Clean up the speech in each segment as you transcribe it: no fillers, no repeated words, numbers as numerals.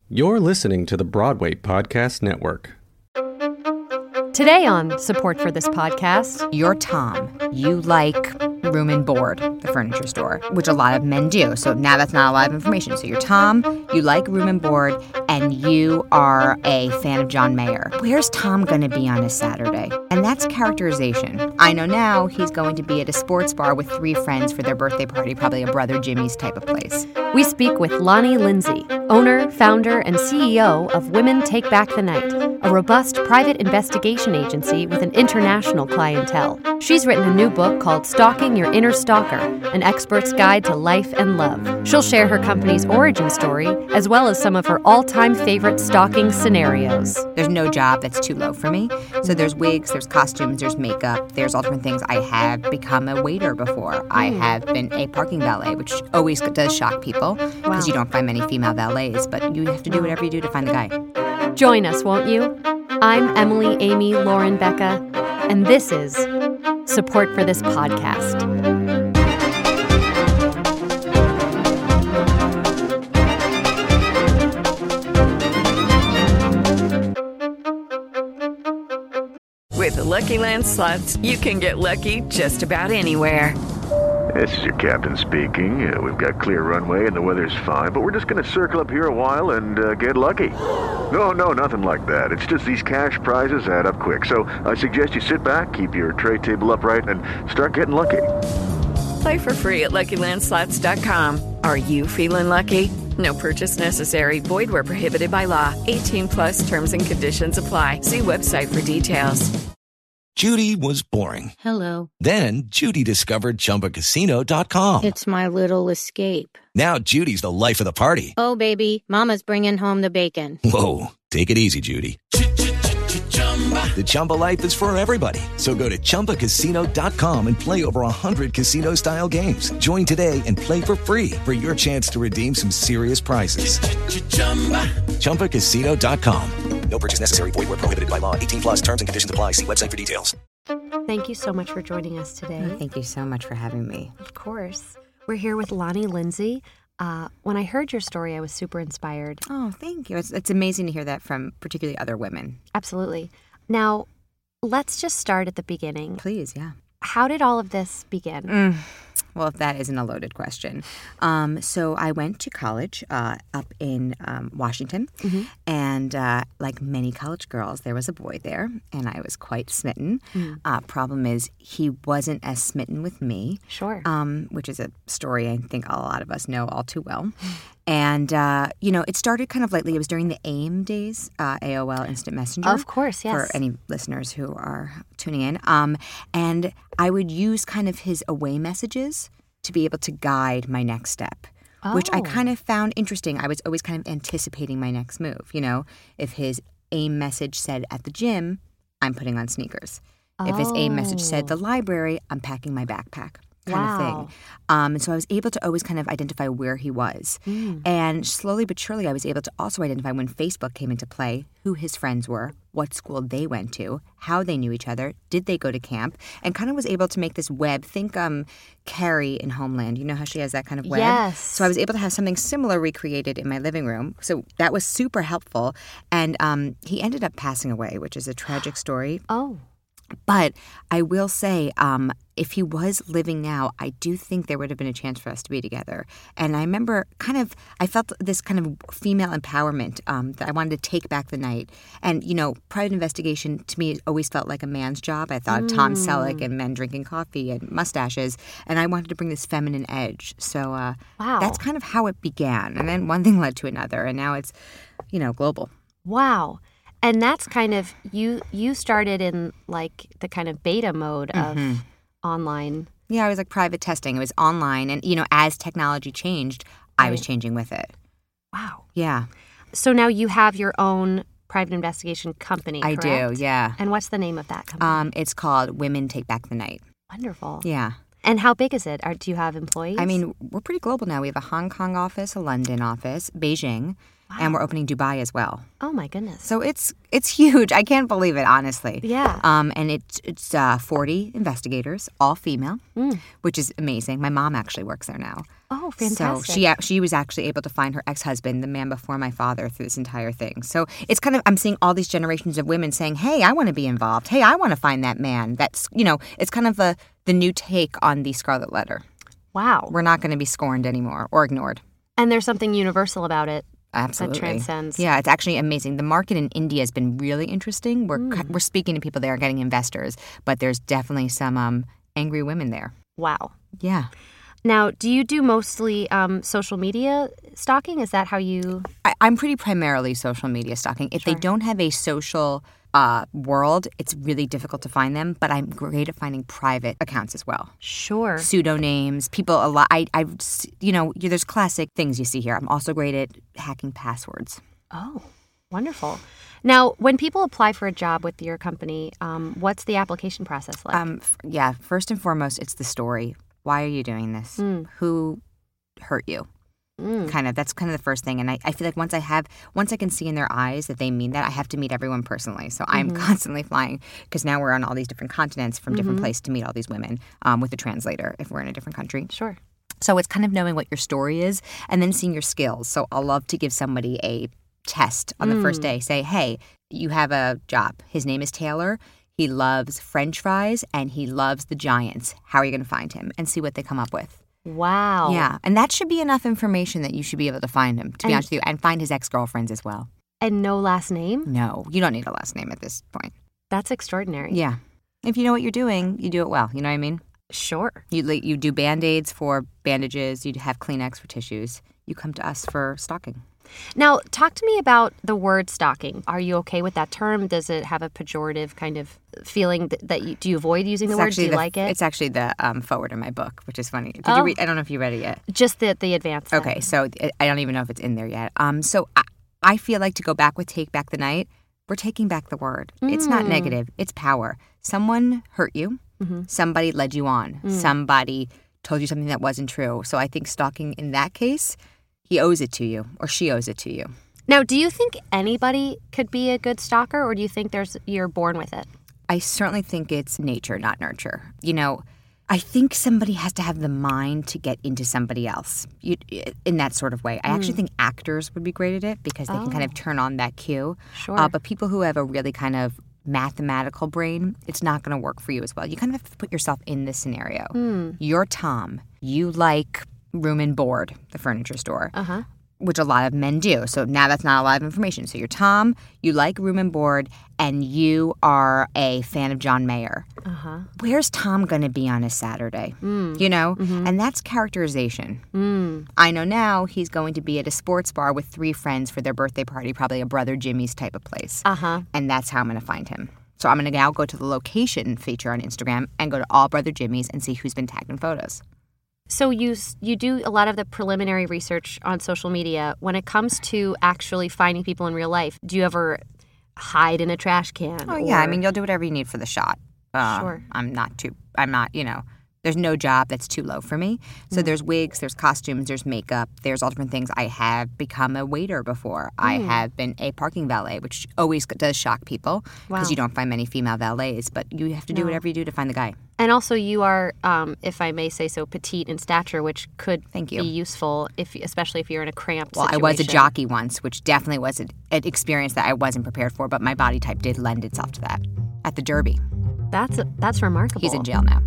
You're listening to the Broadway Podcast Network. Today on support for this podcast, you're Tom. You like Room and Board, the furniture store, which a lot of men do. So now that's not a lot of information. So you're Tom, you like Room and Board, and you are a fan of John Mayer. Where's Tom going to be on a Saturday? And that's characterization. I know now he's going to be at a sports bar with 3 friends for their birthday party, probably a Brother Jimmy's type of place. We speak with Lonnie Lindsay, owner, founder, and CEO of Women Take Back the Night, a robust private investigation agency with an international clientele. She's written a new book called Stalking Your Inner Stalker, an expert's guide to life and love. She'll share her company's origin story, as well as some of her all-time favorite stalking scenarios. There's no job that's too low for me. So there's wigs, there's costumes, there's makeup, there's all different things. I have become a waiter before. I have been a parking valet, which always does shock people because you don't find many female valets, but you have to do whatever you do to find the guy. Join us, won't you? I'm Emily Amy Lauren Becca, and this is Support for This Podcast. With the Lucky Land Slots, you can get lucky just about anywhere. This is your captain speaking. We've got clear runway and the weather's fine, but we're just going to circle up here a while and get lucky. No, nothing like that. It's just these cash prizes add up quick. So I suggest you sit back, keep your tray table upright, and start getting lucky. Play for free at LuckyLandSlots.com. Are you feeling lucky? No purchase necessary. Void where prohibited by law. 18+ terms and conditions apply. See website for details. Judy was boring. Hello. Then Judy discovered ChumbaCasino.com. It's my little escape. Now Judy's the life of the party. Oh, baby, mama's bringing home the bacon. Whoa, take it easy, Judy. The Chumba life is for everybody. So go to ChumbaCasino.com and play over 100 casino-style games. Join today and play for free for your chance to redeem some serious prizes. ChumbaCasino.com. No purchase necessary. Void where prohibited by law. 18+ terms and conditions apply. See website for details. Thank you so much for joining us today. Thank you so much for having me. Of course. We're here with Lonnie Lindsay. When I heard your story, I was super inspired. Oh, thank you. It's amazing to hear that from particularly other women. Absolutely. Now, let's just start at the beginning. Please, yeah. How did all of this begin? Well, if that isn't a loaded question. So I went to college up in Washington, and like many college girls, there was a boy there, and I was quite smitten. Problem is, he wasn't as smitten with me. Sure. Which is a story I think a lot of us know all too well. And, it started kind of lately. It was during the AIM days, AOL Instant Messenger. Of course, yes. For any listeners who are tuning in. And I would use kind of his away messages to be able to guide my next step, which I kind of found interesting. I was always kind of anticipating my next move. You know, if his AIM message said at the gym, I'm putting on sneakers. If his AIM message said the library, I'm packing my backpack. Kind of thing. And so I was able to always kind of identify where he was. And slowly but surely I was able to also identify when Facebook came into play, who his friends were, what school they went to, how they knew each other, did they go to camp, and kind of was able to make this web. Think Carrie in Homeland. You know how she has that kind of web? Yes. So I was able to have something similar recreated in my living room. So that was super helpful. And he ended up passing away, which is a tragic story. Oh. But I will say, if he was living now, I do think there would have been a chance for us to be together. And I remember I felt this kind of female empowerment that I wanted to take back the night. And, private investigation to me always felt like a man's job. I thought of Tom Selleck and men drinking coffee and mustaches. And I wanted to bring this feminine edge. So that's kind of how it began. And then one thing led to another. And now it's, global. Wow. And that's kind of, you started in like the kind of beta mode of online. Yeah, I was like private testing. It was online. And, as technology changed, I was changing with it. Wow. Yeah. So now you have your own private investigation company, correct? I do, yeah. And what's the name of that company? It's called Women Take Back the Night. Wonderful. Yeah. And how big is it? Do you have employees? I mean, we're pretty global now. We have a Hong Kong office, a London office, Beijing. Wow. And we're opening Dubai as well. Oh, my goodness. So it's huge. I can't believe it, honestly. Yeah. And it's 40 investigators, all female, which is amazing. My mom actually works there now. Oh, fantastic. So she was actually able to find her ex-husband, the man before my father, through this entire thing. So it's kind of, I'm seeing all these generations of women saying, hey, I want to be involved. Hey, I want to find that man. That's, it's kind of the new take on the Scarlet Letter. Wow. We're not going to be scorned anymore or ignored. And there's something universal about it. Absolutely. That transcends. Yeah, it's actually amazing. The market in India has been really interesting. We're speaking to people there, getting investors, but there's definitely some angry women there. Wow. Yeah. Now, do you do mostly social media stalking? Is that how you... I'm pretty primarily social media stalking. If they don't have a social world, it's really difficult to find them, but I'm great at finding private accounts as well. Sure. Pseudonames, people a lot. There's classic things you see here. I'm also great at hacking passwords. Oh, wonderful. Now, when people apply for a job with your company, what's the application process like? First and foremost, it's the story. Why are you doing this? Who hurt you? That's kind of the first thing. And I feel like once I can see in their eyes that they mean that, I have to meet everyone personally. So I'm constantly flying, because now we're on all these different continents from different places to meet all these women with a translator if we're in a different country. Sure. So it's kind of knowing what your story is and then seeing your skills. So I'll love to give somebody a test on the first day. Say, hey, you have a job. His name is Taylor. He loves French fries and he loves the Giants. How are you going to find him? And see what they come up with. Wow. Yeah. And that should be enough information that you should be able to find him, to be honest with you, and find his ex-girlfriends as well. And no last name? No. You don't need a last name at this point. That's extraordinary. Yeah. If you know what you're doing, you do it well. You know what I mean? Sure. You do Band-Aids for bandages. You have Kleenex for tissues. You come to us for stalking. Now, talk to me about the word stalking. Are you okay with that term? Does it have a pejorative kind of feeling do you avoid using the word? Do you like it? It's actually the forward in my book, which is funny. Did you read? I don't know if you read it yet. Just the advanced. Okay, so I don't even know if it's in there yet. So I feel like to go back with Take Back the Night, we're taking back the word. It's not negative. It's power. Someone hurt you. Somebody led you on. Somebody told you something that wasn't true. So I think stalking in that case, he owes it to you, or she owes it to you. Now, do you think anybody could be a good stalker, or do you think you're born with it? I certainly think it's nature, not nurture. I think somebody has to have the mind to get into somebody else in that sort of way. I actually think actors would be great at it, because they can kind of turn on that cue. Sure. But people who have a really kind of mathematical brain, it's not going to work for you as well. You kind of have to put yourself in this scenario. You're Tom. You like Room and Board, the furniture store, which a lot of men do. So now that's not a lot of information. So you're Tom, you like Room and Board, and you are a fan of John Mayer. Where's Tom going to be on a Saturday? And that's characterization. I know now he's going to be at a sports bar with 3 friends for their birthday party, probably a Brother Jimmy's type of place. And that's how I'm going to find him. So I'm going to now go to the location feature on Instagram and go to all Brother Jimmy's and see who's been tagged in photos. So you do a lot of the preliminary research on social media. When it comes to actually finding people in real life, do you ever hide in a trash can? Oh, yeah. I mean, you'll do whatever you need for the shot. Sure. There's no job that's too low for me. So there's wigs, there's costumes, there's makeup, there's all different things. I have become a waiter before. I have been a parking valet, which always does shock people because you don't find many female valets, but you have to do whatever you do to find the guy. And also you are, if I may say so, petite in stature, which could be useful, especially if you're in a cramped situation. Well, I was a jockey once, which definitely was an experience that I wasn't prepared for, but my body type did lend itself to that at the Derby. That's remarkable. He's in jail now.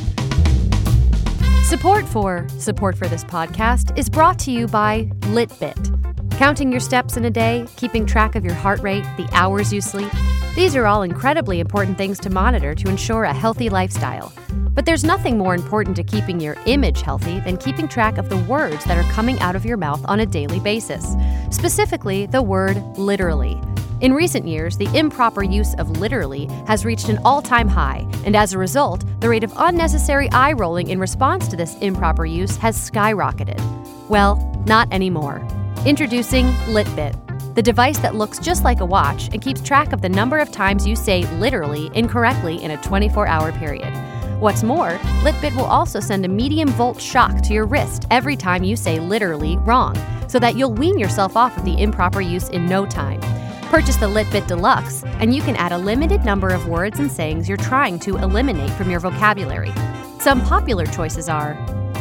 Support for this podcast is brought to you by Litbit. Counting your steps in a day, keeping track of your heart rate, the hours you sleep. These are all incredibly important things to monitor to ensure a healthy lifestyle. But there's nothing more important to keeping your image healthy than keeping track of the words that are coming out of your mouth on a daily basis. Specifically, the word literally. In recent years, the improper use of literally has reached an all-time high, and as a result, the rate of unnecessary eye-rolling in response to this improper use has skyrocketed. Well, not anymore. Introducing Litbit, the device that looks just like a watch and keeps track of the number of times you say literally incorrectly in a 24-hour period. What's more, Litbit will also send a medium volt shock to your wrist every time you say literally wrong, so that you'll wean yourself off of the improper use in no time. Purchase the Litbit Deluxe, and you can add a limited number of words and sayings you're trying to eliminate from your vocabulary. Some popular choices are,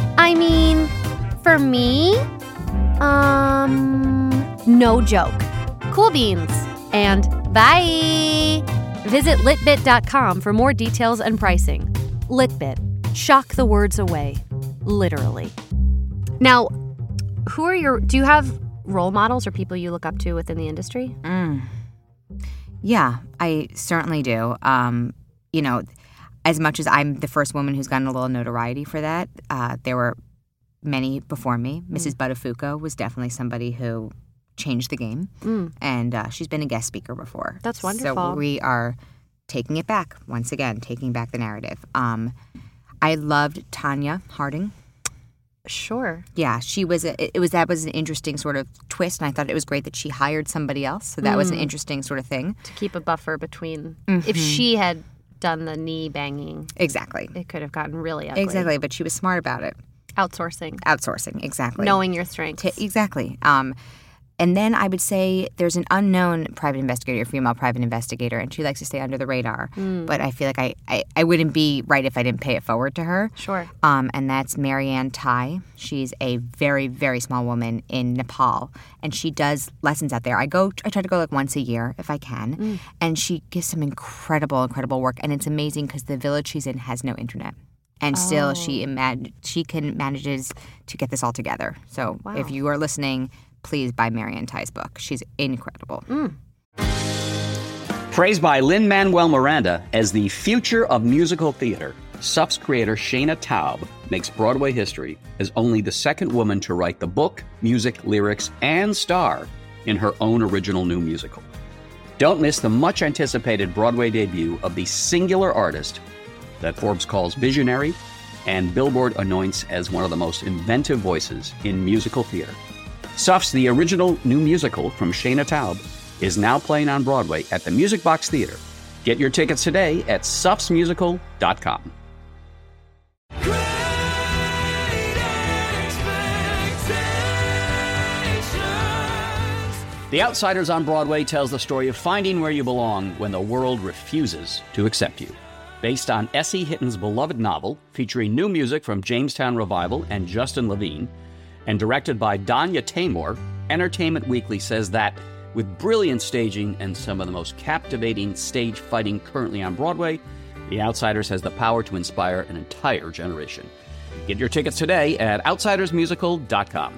for me, no joke, cool beans, and bye. Visit litbit.com for more details and pricing. Litbit. Shock the words away. Literally. Now, do you have role models or people you look up to within the industry? Yeah, I certainly do. As much as I'm the first woman who's gotten a little notoriety for that, there were many before me. Mrs. Buttafuoco was definitely somebody who changed the game, and she's been a guest speaker before. That's wonderful. So we are taking it back once again, taking back the narrative. I loved Tanya Harding. Sure. Yeah, that was an interesting sort of twist, and I thought it was great that she hired somebody else. So that was an interesting sort of thing to keep a buffer between. If she had done the knee banging, exactly, it could have gotten really ugly. Exactly, but she was smart about it. Outsourcing, exactly. Knowing your strengths. Exactly. And then I would say there's an unknown private investigator, female private investigator, and she likes to stay under the radar. But I feel like I wouldn't be right if I didn't pay it forward to her. Sure. And that's Marianne Tai. She's a very, very small woman in Nepal, and she does lessons out there. I try to go like once a year if I can, and she gives some incredible, incredible work. And it's amazing because the village she's in has no internet. And still, she manages to get this all together. So if you are listening, please buy Marianne Tai's book. She's incredible. Praised by Lin-Manuel Miranda as the future of musical theater, Suff's creator Shayna Taub makes Broadway history as only the second woman to write the book, music, lyrics, and star in her own original new musical. Don't miss the much-anticipated Broadway debut of the singular artist that Forbes calls visionary and Billboard anoints as one of the most inventive voices in musical theater. Suff's The Original New Musical from Shayna Taub is now playing on Broadway at the Music Box Theater. Get your tickets today at suffsmusical.com. The Outsiders on Broadway tells the story of finding where you belong when the world refuses to accept you. Based on S.E. Hitton's beloved novel, featuring new music from Jamestown Revival and Justin Levine, and directed by Danya Taymor, Entertainment Weekly says that, with brilliant staging and some of the most captivating stage fighting currently on Broadway, The Outsiders has the power to inspire an entire generation. Get your tickets today at outsidersmusical.com.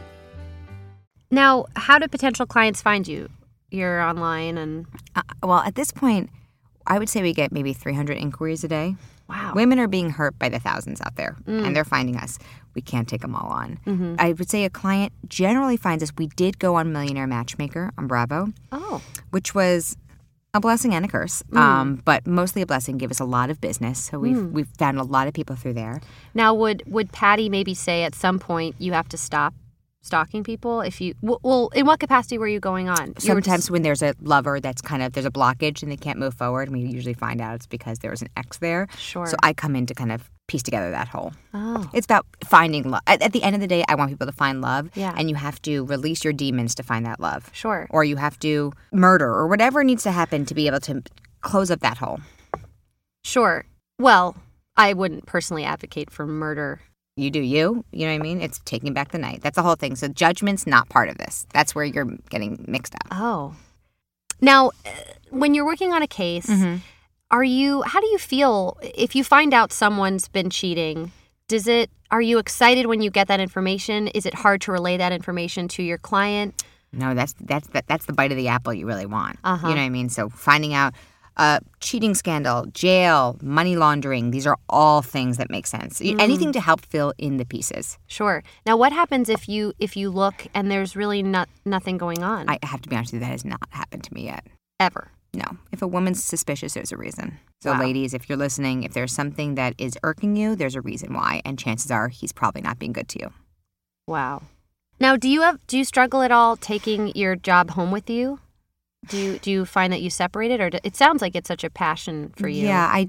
Now, how do potential clients find you? You're online and... well, at this point, I would say we get maybe 300 inquiries a day. Wow. Women are being hurt by the thousands out there, and they're finding us. We can't take them all on. I would say a client generally finds us. We did go on Millionaire Matchmaker on Bravo, which was a blessing and a curse, but mostly a blessing. Give us a lot of business, so we've found a lot of people through there. Now, would Patty maybe say at some point you have to stop stalking people? If you in what capacity were you going on? Sometimes when there's a lover that's there's a blockage and they can't move forward, and we usually find out it's because there was an ex there. Sure. So I come in to kind of piece together that whole. Oh. It's about finding love. At the end of the day, I want people to find love. Yeah. And you have to release your demons to find that love. Sure. Or you have to murder or whatever needs to happen to be able to close up that hole. Sure. Well, I wouldn't personally advocate for murder. You do you. You know what I mean? It's taking back the night. That's the whole thing. So judgment's not part of this. That's where you're getting mixed up. Oh. Now, when you're working on a case, how do you feel if you find out someone's been cheating? Are you excited when you get that information? Is it hard to relay that information to your client? No, that's the bite of the apple you really want. You know what I mean? So finding out cheating scandal, jail, money laundering, these are all things that make sense. Anything to help fill in the pieces. Sure. Now, what happens if you look and there's really nothing going on? I have to be honest with you, that has not happened to me yet. Ever? No. If a woman's suspicious, there's a reason. So, Wow. ladies, if you're listening, if there's something that is irking you, there's a reason why, and chances are he's probably not being good to you. Wow. Now, do you struggle at all taking your job home with you? Do you find that you separate it, or it sounds like it's such a passion for you? Yeah,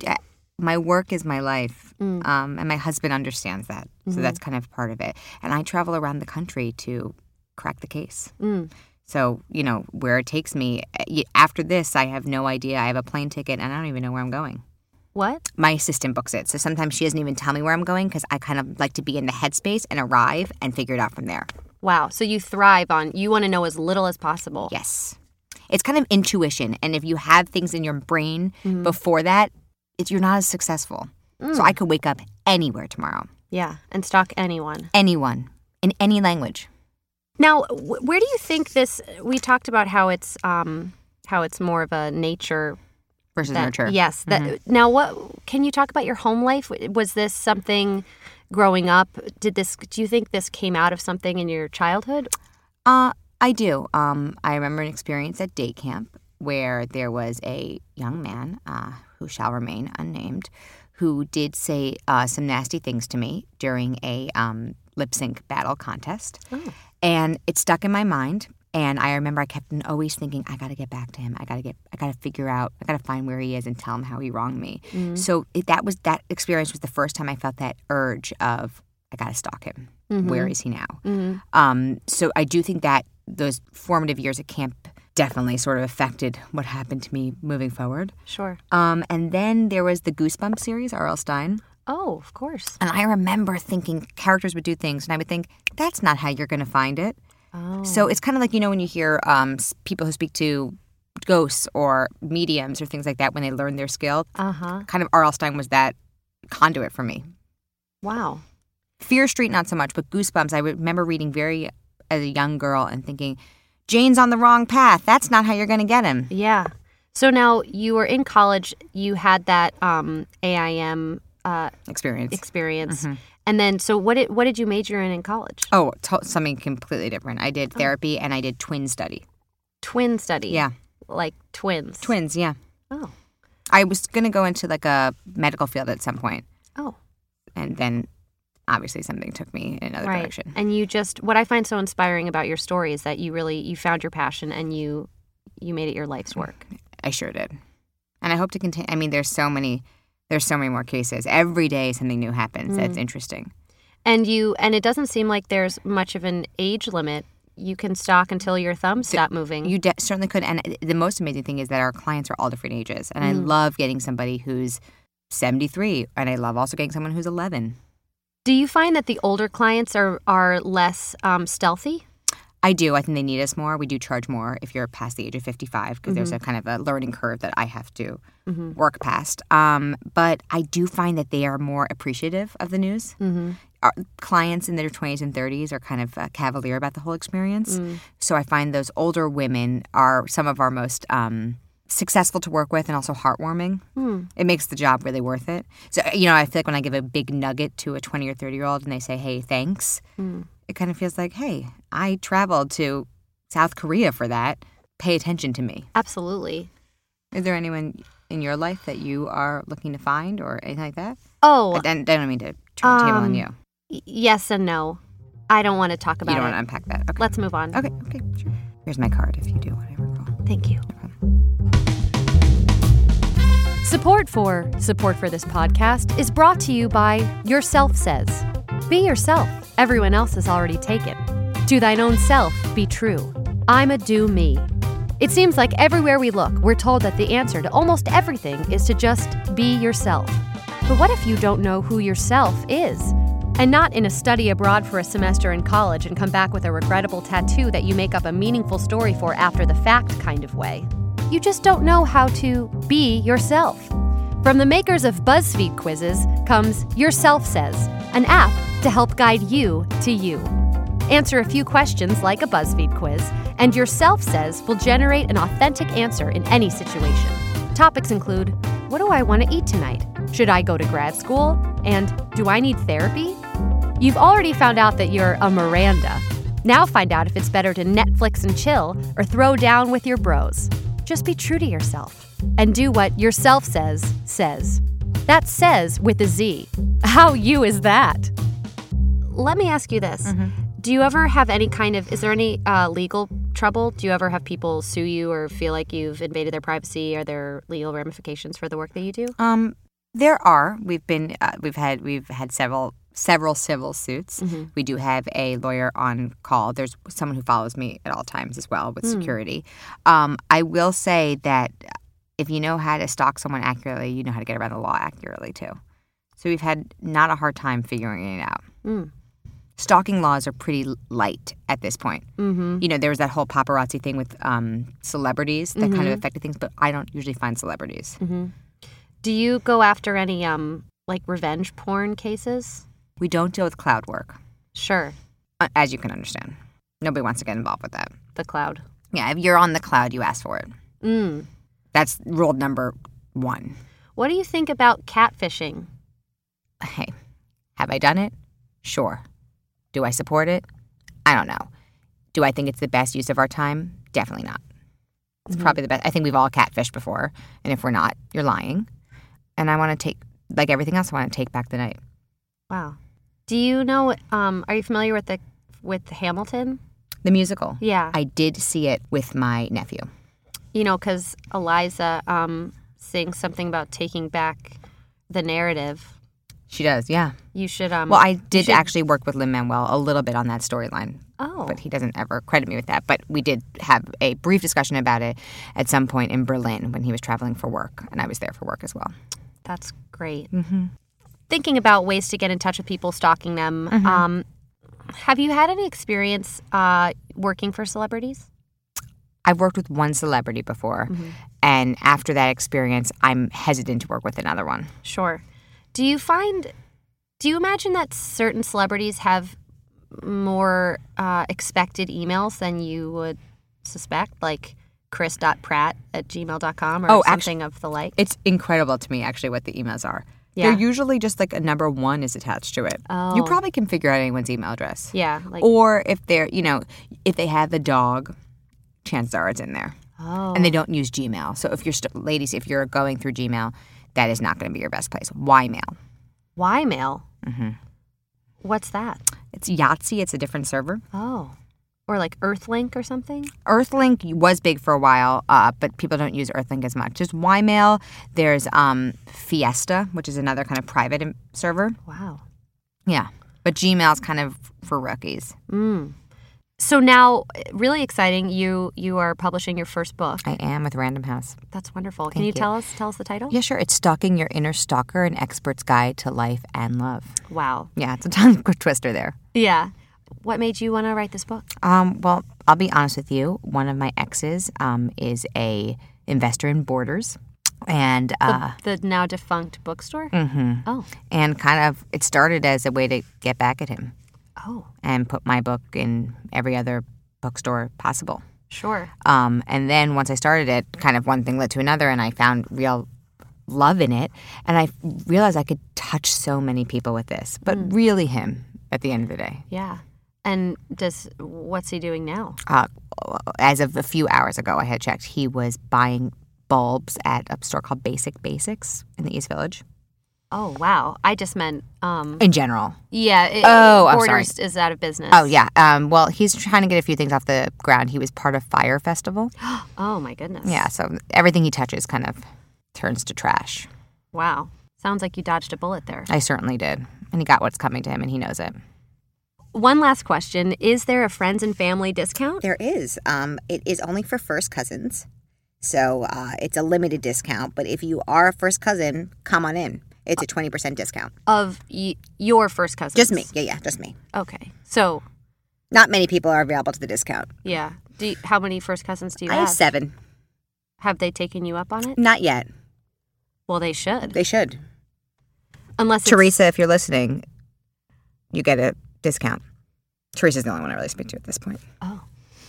my work is my life, and my husband understands that. So that's kind of part of it. And I travel around the country to crack the case. So, where it takes me, after this, I have no idea. I have a plane ticket, and I don't even know where I'm going. What? My assistant books it. So sometimes she doesn't even tell me where I'm going because I kind of like to be in the headspace and arrive and figure it out from there. Wow. So you thrive on, you want to know as little as possible. Yes. It's kind of intuition. And if you have things in your brain before that, you're not as successful. So I could wake up anywhere tomorrow. Yeah. And stalk anyone. Anyone. In any language. Now, where do you think this, we talked about how it's more of a nature versus nurture. Yes. Now, what can you talk about your home life? Was this something growing up? Do you think this came out of something in your childhood? I do. I remember an experience at day camp where there was a young man who shall remain unnamed who did say some nasty things to me during a lip sync battle contest. Oh. And it stuck in my mind. And I remember I kept always thinking, I got to get back to him. I got to figure out, I got to find where he is and tell him how he wronged me. So that experience was the first time I felt that urge of, I got to stalk him. Where is he now? So I do think that those formative years at camp definitely sort of affected what happened to me moving forward. Sure. And then there was the Goosebumps series, R.L. Stine. Oh, of course. And I remember thinking characters would do things, and I would think, that's not how you're going to find it. Oh. So it's kind of like, when you hear people who speak to ghosts or mediums or things like that when they learn their skill. Kind of R.L. Stine was that conduit for me. Wow. Fear Street, not so much, but Goosebumps, I remember reading as a young girl and thinking, Jane's on the wrong path. That's not how you're going to get him. Yeah. So now you were in college. You had that AIM experience. And then, so what did you major in college? Oh, something completely different. I did therapy and I did twin study. Twin study? Yeah. Like twins? Twins, yeah. Oh. I was going to go into like a medical field at some point. Oh. And then obviously something took me in another direction. And what I find so inspiring about your story is that you found your passion and you made it your life's work. I sure did. And I hope to continue. I mean, there's so many more cases. Every day something new happens. That's interesting. And it doesn't seem like there's much of an age limit. You can stalk until your thumbs stop moving. You certainly could. And the most amazing thing is that our clients are all different ages. And I love getting somebody who's 73. And I love also getting someone who's 11. Do you find that the older clients are less stealthy? I do. I think they need us more. We do charge more if you're past the age of 55 because there's a kind of a learning curve that I have to work past. But I do find that they are more appreciative of the news. Our clients in their 20s and 30s are kind of cavalier about the whole experience. So I find those older women are some of our most successful to work with and also heartwarming. It makes the job really worth it. So, I feel like when I give a big nugget to a 20 or 30-year-old and they say, hey, thanks, it kind of feels like, hey, I traveled to South Korea for that. Pay attention to me. Absolutely. Is there anyone in your life that you are looking to find or anything like that? Oh. I don't mean to turn the table on you. Yes and no. I don't want to talk about it. You don't want to unpack that. Okay. Let's move on. Okay, sure. Here's my card if you do want to recall. Thank you. Support for this podcast is brought to you by Yourself Says. Be yourself. Everyone else is already taken. To thine own self be true. I'm a do me. It seems like everywhere we look, we're told that the answer to almost everything is to just be yourself. But what if you don't know who yourself is? And not in a study abroad for a semester in college and come back with a regrettable tattoo that you make up a meaningful story for after the fact kind of way. You just don't know how to be yourself. From the makers of BuzzFeed quizzes comes Yourself Says, an app to help guide you to you. Answer a few questions like a BuzzFeed quiz, and Yourself Says will generate an authentic answer in any situation. Topics include, what do I want to eat tonight? Should I go to grad school? And do I need therapy? You've already found out that you're a Miranda. Now find out if it's better to Netflix and chill or throw down with your bros. Just be true to yourself and do what Yourself Says says. That says with a Z. How you is that? Let me ask you this. Do you ever have is there any legal trouble? Do you ever have people sue you or feel like you've invaded their privacy? Are there legal ramifications for the work that you do? There are. We've had several civil suits. Mm-hmm. We do have a lawyer on call. There's someone who follows me at all times as well with security. I will say that if you know how to stalk someone accurately, you know how to get around the law accurately too. So we've had not a hard time figuring it out. Stalking laws are pretty light at this point. Mm-hmm. You know, there was that whole paparazzi thing with celebrities that kind of affected things, but I don't usually find celebrities. Mm-hmm. Do you go after any like revenge porn cases? We don't deal with cloud work, Sure. as you can understand. Nobody wants to get involved with that. The cloud. Yeah, if you're on the cloud, you ask for it. That's rule number 1. What do you think about catfishing? Hey, have I done it? Sure. Do I support it? I don't know. Do I think it's the best use of our time? Definitely not. It's probably the best. I think we've all catfished before, and if we're not, you're lying. And I want to take, like everything else, I want to take back the night. Wow. Do you know, are you familiar with Hamilton? The musical? Yeah. I did see it with my nephew. You know, because Eliza sings something about taking back the narrative. She does, yeah. You should. Well, I did actually work with Lin-Manuel a little bit on that storyline. Oh. But he doesn't ever credit me with that. But we did have a brief discussion about it at some point in Berlin when he was traveling for work, and I was there for work as well. That's great. Mm-hmm. Thinking about ways to get in touch with people, stalking them. Have you had any experience working for celebrities? I've worked with one celebrity before, and after that experience, I'm hesitant to work with another one. Sure. Do you imagine that certain celebrities have more expected emails than you would suspect, like chris.pratt@gmail.com or something of the like? It's incredible to me, actually, what the emails are. Yeah. They're usually just like a number 1 is attached to it. Oh. You probably can figure out anyone's email address. Yeah. Like, Or if they're, if they have the dog, chances are it's in there. oh. And they don't use Gmail. So if you're, ladies, if you're going through Gmail, that is not going to be your best place. Ymail. Ymail? What's that? It's Yahtzee. It's a different server. Oh. Or like Earthlink or something? Earthlink was big for a while, but people don't use Earthlink as much. Just Ymail. There's Fiesta, which is another kind of private server. Wow. Yeah. But Gmail's kind of for rookies. So now, really exciting, you are publishing your first book. I am with Random House. That's wonderful. Can Thank you you. tell us the title? Yeah, sure. It's Stalking Your Inner Stalker, an Expert's Guide to Life and Love. Wow. Yeah, it's a tongue twister there. Yeah. What made you want to write this book? Well, I'll be honest with you. One of my exes is a investor in Borders. And The now defunct bookstore? Oh. And kind of, it started as a way to get back at him. Oh. And put my book in every other bookstore possible. Sure. And then once I started it, kind of one thing led to another, and I found real love in it. And I realized I could touch so many people with this, but really him at the end of the day. Yeah. And what's he doing now? As of a few hours ago, I had checked, he was buying bulbs at a store called Basic Basics in the East Village. Oh, wow. I just meant... in general. Yeah. I'm Borders sorry. is out of business. Oh, yeah. Well, he's trying to get a few things off the ground. He was part of Fire Festival. Oh, my goodness. Yeah, so everything he touches kind of turns to trash. Wow. Sounds like you dodged a bullet there. I certainly did. And he got what's coming to him, and he knows it. One last question. Is there a friends and family discount? There is. It is only for first cousins. So it's a limited discount. But if you are a first cousin, come on in. It's a 20% discount. Of your first cousins? Just me. Yeah, just me. Okay. So... Not many people are available to the discount. Yeah. How many first cousins do you I have 7. Have they taken you up on it? Not yet. Well, they should. They should. Unless Teresa, if you're listening, you get a discount. Teresa's the only one I really speak to at this point. Oh.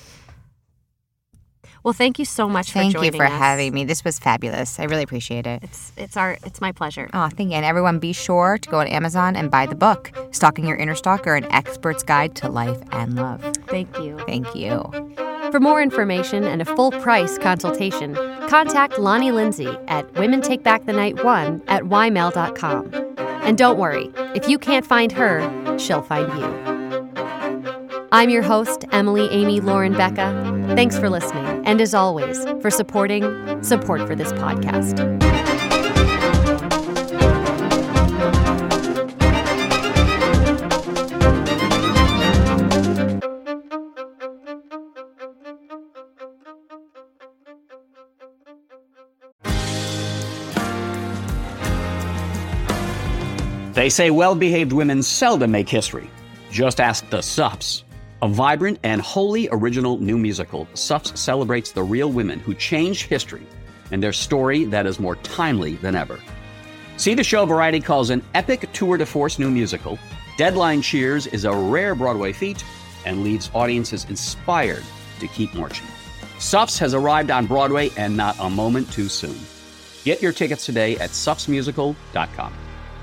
Well, thank you so much for joining us. Thank you for having me. This was fabulous. I really appreciate it. It's my pleasure. Oh, thank you. And everyone be sure to go on Amazon and buy the book, Stalking Your Inner Stalker, an Expert's Guide to Life and Love. Thank you. Thank you. For more information and a full price consultation, contact Lonnie Lindsay at womentakebackthenightone@ymail.com. And don't worry, if you can't find her, she'll find you. I'm your host, Emily Amy Lauren Becca. Thanks for listening, and as always, for supporting Support for this podcast. They say well-behaved women seldom make history. Just ask the Suffs. A vibrant and wholly original new musical, Suffs celebrates the real women who changed history and their story that is more timely than ever. See the show Variety calls an epic tour de force new musical. Deadline cheers is a rare Broadway feat and leaves audiences inspired to keep marching. Suffs has arrived on Broadway and not a moment too soon. Get your tickets today at suffsmusical.com.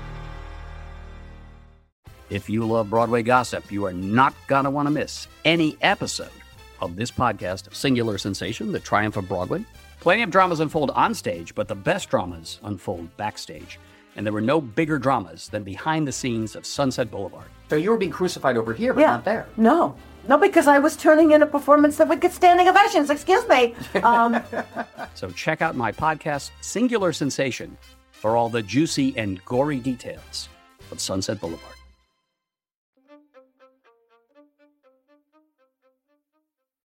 If you love Broadway gossip, you are not going to want to miss any episode of this podcast, Singular Sensation, The Triumph of Broadway. Plenty of dramas unfold on stage, but the best dramas unfold backstage. And there were no bigger dramas than behind the scenes of Sunset Boulevard. So you were being crucified over here, but not there. No, because I was turning in a performance that would get standing ovations. Excuse me. So check out my podcast, Singular Sensation, for all the juicy and gory details of Sunset Boulevard.